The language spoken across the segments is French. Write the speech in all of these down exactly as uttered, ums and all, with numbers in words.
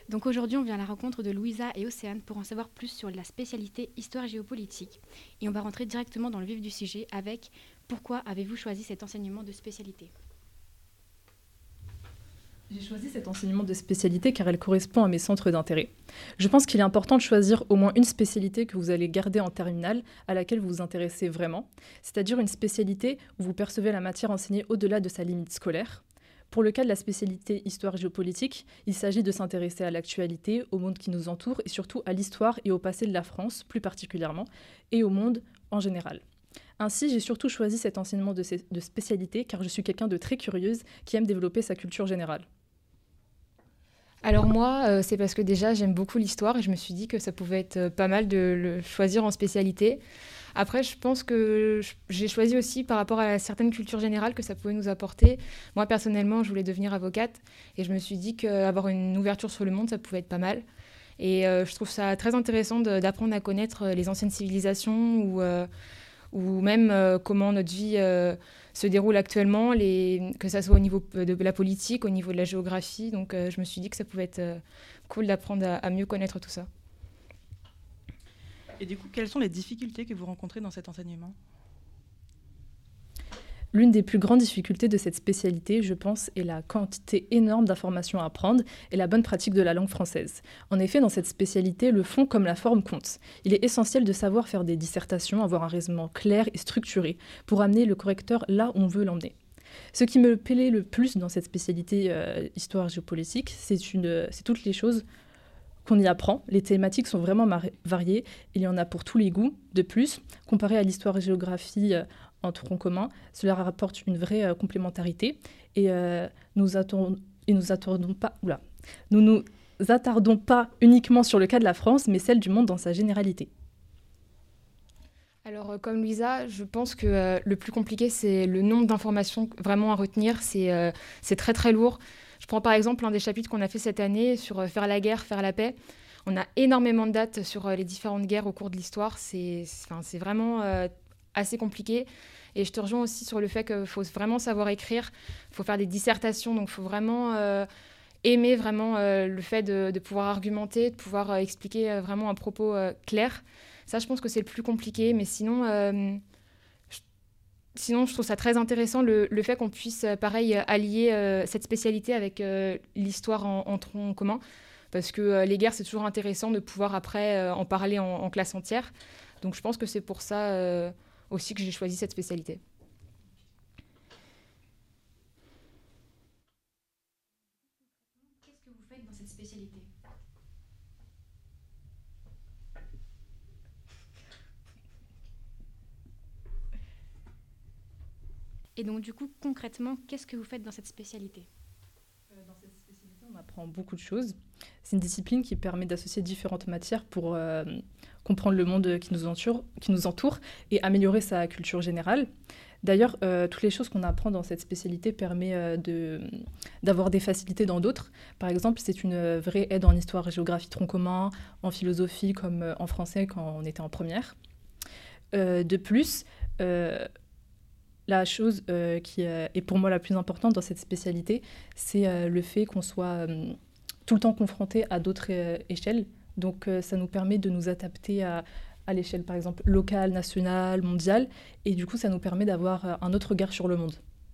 Donc aujourd'hui, on vient à la rencontre de Louisa et Océane pour en savoir plus sur la spécialité Histoire géopolitique. Et on va rentrer directement dans le vif du sujet avec pourquoi avez-vous choisi cet enseignement de spécialité ? J'ai choisi cet enseignement de spécialité car elle correspond à mes centres d'intérêt. Je pense qu'il est important de choisir au moins une spécialité que vous allez garder en terminale, à laquelle vous vous intéressez vraiment, c'est-à-dire une spécialité où vous percevez la matière enseignée au-delà de sa limite scolaire. Pour le cas de la spécialité Histoire géopolitique, il s'agit de s'intéresser à l'actualité, au monde qui nous entoure et surtout à l'histoire et au passé de la France, plus particulièrement, et au monde en général. Ainsi, j'ai surtout choisi cet enseignement de, de spécialité car je suis quelqu'un de très curieuse qui aime développer sa culture générale. Alors moi, euh, c'est parce que déjà j'aime beaucoup l'histoire et je me suis dit que ça pouvait être pas mal de le choisir en spécialité. Après, je pense que j'ai choisi aussi par rapport à certaines cultures générales que ça pouvait nous apporter. Moi, personnellement, je voulais devenir avocate et je me suis dit qu'avoir une ouverture sur le monde, ça pouvait être pas mal. Et euh, je trouve ça très intéressant de, d'apprendre à connaître les anciennes civilisations ou, euh, ou même euh, comment notre vie euh, se déroule actuellement, les, que ça soit au niveau de la politique, au niveau de la géographie. Donc, euh, je me suis dit que ça pouvait être euh, cool d'apprendre à, à mieux connaître tout ça. Et du coup, quelles sont les difficultés que vous rencontrez dans cet enseignement ? L'une des plus grandes difficultés de cette spécialité, je pense, est la quantité énorme d'informations à apprendre et la bonne pratique de la langue française. En effet, dans cette spécialité, le fond comme la forme comptent. Il est essentiel de savoir faire des dissertations, avoir un raisonnement clair et structuré pour amener le correcteur là où on veut l'emmener. Ce qui me plaît le plus dans cette spécialité euh, histoire géopolitique, c'est, une, c'est toutes les choses qu'on y apprend. Les thématiques sont vraiment mar- variées. Il y en a pour tous les goûts. De plus, comparé à l'histoire-géographie euh, en tronc commun, cela rapporte une vraie euh, complémentarité. Et euh, nous attendons, et nous attardons pas, oula, nous nous attardons pas uniquement sur le cas de la France, mais celle du monde dans sa généralité. Alors, euh, comme Louisa, je pense que euh, le plus compliqué, c'est le nombre d'informations vraiment à retenir. C'est, euh, c'est très, très lourd. Je prends par exemple un des chapitres qu'on a fait cette année sur euh, faire la guerre, faire la paix. On a énormément de dates sur euh, les différentes guerres au cours de l'histoire. C'est, c'est, c'est vraiment euh, assez compliqué. Et je te rejoins aussi sur le fait qu'il faut vraiment savoir écrire. Il faut faire des dissertations. Donc, il faut vraiment euh, aimer vraiment euh, le fait de, de pouvoir argumenter, de pouvoir euh, expliquer euh, vraiment un propos euh, clair. Ça, je pense que c'est le plus compliqué. Mais sinon... Euh, Sinon, je trouve ça très intéressant le, le fait qu'on puisse, euh, pareil, allier euh, cette spécialité avec euh, l'histoire en, en tronc commun. Parce que euh, les guerres, c'est toujours intéressant de pouvoir après euh, en parler en, en classe entière. Donc, je pense que c'est pour ça euh, aussi que j'ai choisi cette spécialité. Qu'est-ce que vous faites dans cette spécialité ? Et donc, du coup, concrètement, qu'est-ce que vous faites dans cette spécialité ? Dans cette spécialité, on apprend beaucoup de choses. C'est une discipline qui permet d'associer différentes matières pour euh, comprendre le monde qui nous entoure, qui nous entoure et améliorer sa culture générale. D'ailleurs, euh, toutes les choses qu'on apprend dans cette spécialité permettent euh, de, d'avoir des facilités dans d'autres. Par exemple, c'est une vraie aide en histoire et géographie tronc commun, en philosophie comme en français quand on était en première. Euh, de plus, euh, La chose euh, qui euh, est pour moi la plus importante dans cette spécialité, c'est euh, le fait qu'on soit euh, tout le temps confronté à d'autres euh, échelles. Donc euh, ça nous permet de nous adapter à, à l'échelle, par exemple, locale, nationale, mondiale. Et du coup, ça nous permet d'avoir euh, un autre regard sur le monde.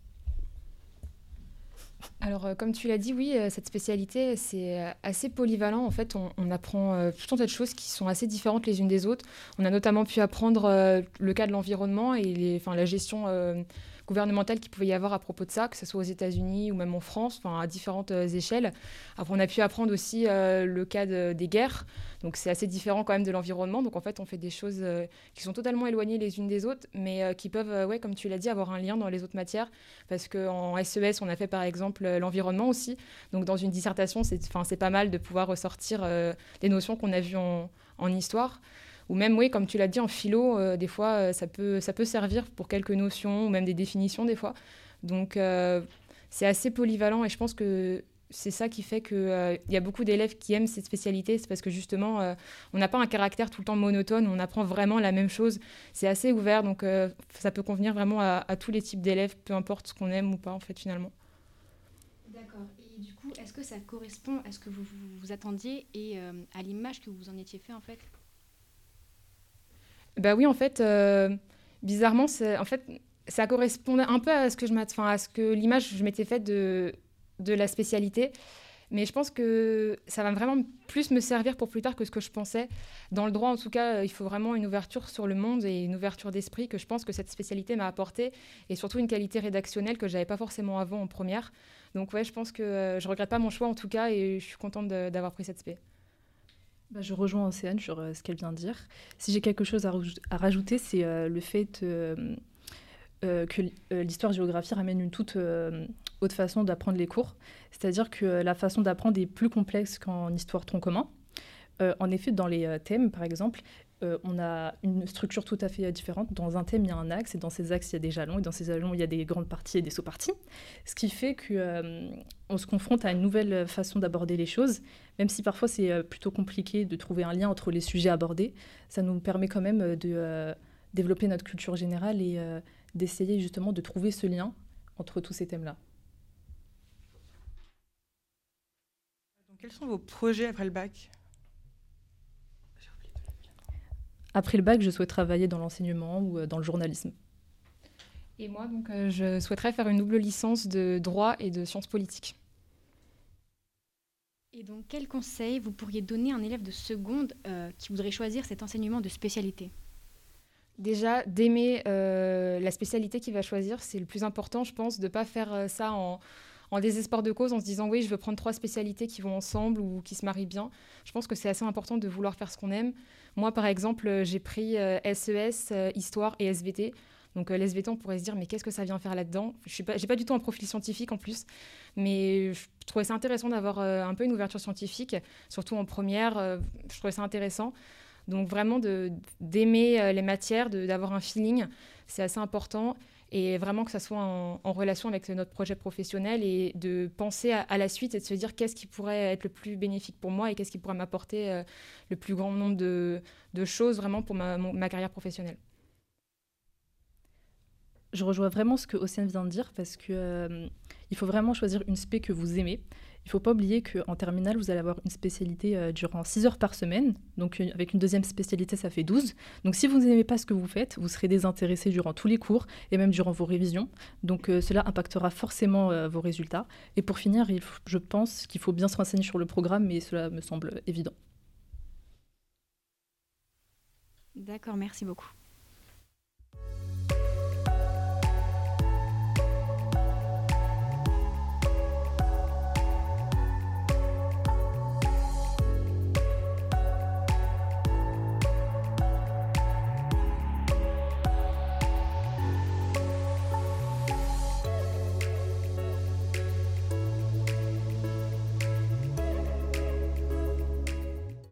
Alors, euh, comme tu l'as dit, oui, euh, cette spécialité, c'est euh, assez polyvalent. En fait, on, on apprend euh, tout un tas de choses qui sont assez différentes les unes des autres. On a notamment pu apprendre euh, le cas de l'environnement et les, enfin, la gestion euh, gouvernementale qu'il pouvait y avoir à propos de ça, que ce soit aux États-Unis ou même en France, enfin, à différentes euh, échelles. Après, on a pu apprendre aussi euh, le cas de, des guerres. Donc, c'est assez différent quand même de l'environnement. Donc, en fait, on fait des choses euh, qui sont totalement éloignées les unes des autres, mais euh, qui peuvent, euh, ouais, comme tu l'as dit, avoir un lien dans les autres matières. Parce qu'en S E S, on a fait par exemple l'environnement aussi. Donc dans une dissertation, c'est, c'est pas mal de pouvoir ressortir euh, des notions qu'on a vues en, en histoire. Ou même, oui, comme tu l'as dit, en philo, euh, des fois, euh, ça, peut, ça peut servir pour quelques notions ou même des définitions des fois. Donc euh, c'est assez polyvalent et je pense que c'est ça qui fait qu'il euh, y a beaucoup d'élèves qui aiment cette spécialité. C'est parce que justement, euh, on n'a pas un caractère tout le temps monotone, on apprend vraiment la même chose. C'est assez ouvert, donc euh, ça peut convenir vraiment à, à tous les types d'élèves, peu importe ce qu'on aime ou pas, en fait, finalement. D'accord. Et du coup, est-ce que ça correspond à ce que vous vous, vous attendiez et euh, à l'image que vous en étiez fait en fait? Bah oui, en fait, euh, bizarrement, c'est, en fait, ça correspondait un peu à ce que je m'att- enfin, à ce que l'image que je m'étais faite de, de la spécialité. Mais je pense que ça va vraiment plus me servir pour plus tard que ce que je pensais. Dans le droit, en tout cas, il faut vraiment une ouverture sur le monde et une ouverture d'esprit que je pense que cette spécialité m'a apporté, et surtout une qualité rédactionnelle que je n'avais pas forcément avant en première. Donc ouais, je pense que euh, je ne regrette pas mon choix en tout cas, et je suis contente de- d'avoir pris cette spé. Bah, je rejoins Océane sur euh, ce qu'elle vient de dire. Si j'ai quelque chose à, raj- à rajouter, c'est euh, le fait euh, euh, que l- euh, l'histoire-géographie ramène une toute euh, autre façon d'apprendre les cours. C'est-à-dire que euh, la façon d'apprendre est plus complexe qu'en histoire tronc commun. Euh, en effet, dans les euh, thèmes, par exemple, euh, on a une structure tout à fait euh, différente. Dans un thème, il y a un axe, et dans ces axes, il y a des jalons, et dans ces jalons, il y a des grandes parties et des sous-parties. Ce qui fait qu'on euh, se confronte à une nouvelle façon d'aborder les choses, même si parfois c'est euh, plutôt compliqué de trouver un lien entre les sujets abordés. Ça nous permet quand même euh, de euh, développer notre culture générale et euh, d'essayer justement de trouver ce lien entre tous ces thèmes-là. Donc, quels sont vos projets après le bac? Après le bac, je souhaite travailler dans l'enseignement ou euh, dans le journalisme. Et moi, donc, euh, je souhaiterais faire une double licence de droit et de sciences politiques. Et donc, quel conseil vous pourriez donner à un élève de seconde euh, qui voudrait choisir cet enseignement de spécialité? Déjà, d'aimer euh, la spécialité qu'il va choisir, c'est le plus important, je pense, de ne pas faire euh, ça en, en désespoir de cause, en se disant oui, je veux prendre trois spécialités qui vont ensemble ou qui se marient bien. Je pense que c'est assez important de vouloir faire ce qu'on aime. Moi, par exemple, euh, j'ai pris euh, S E S, euh, Histoire et S V T. Donc euh, l'S V T, on pourrait se dire mais qu'est-ce que ça vient faire là-dedans? Je n'ai pas, j'ai pas du tout un profil scientifique en plus, mais je trouvais ça intéressant d'avoir euh, un peu une ouverture scientifique, surtout en première, euh, je trouvais ça intéressant. Donc vraiment de, d'aimer euh, les matières, de, d'avoir un feeling, c'est assez important. Et vraiment que ça soit en, en relation avec notre projet professionnel, et de penser à, à la suite et de se dire qu'est-ce qui pourrait être le plus bénéfique pour moi et qu'est-ce qui pourrait m'apporter euh, le plus grand nombre de, de choses vraiment pour ma, mon- ma carrière professionnelle. Je rejoins vraiment ce que Océane vient de dire parce que euh, il faut vraiment choisir une spé que vous aimez. Il ne faut pas oublier qu'en terminale, vous allez avoir une spécialité euh, durant six heures par semaine. Donc, euh, avec une deuxième spécialité, ça fait douze. Donc, si vous n'aimez pas ce que vous faites, vous serez désintéressé durant tous les cours et même durant vos révisions. Donc, euh, cela impactera forcément euh, vos résultats. Et pour finir, il faut- je pense qu'il faut bien se renseigner sur le programme, mais cela me semble évident. D'accord, merci beaucoup.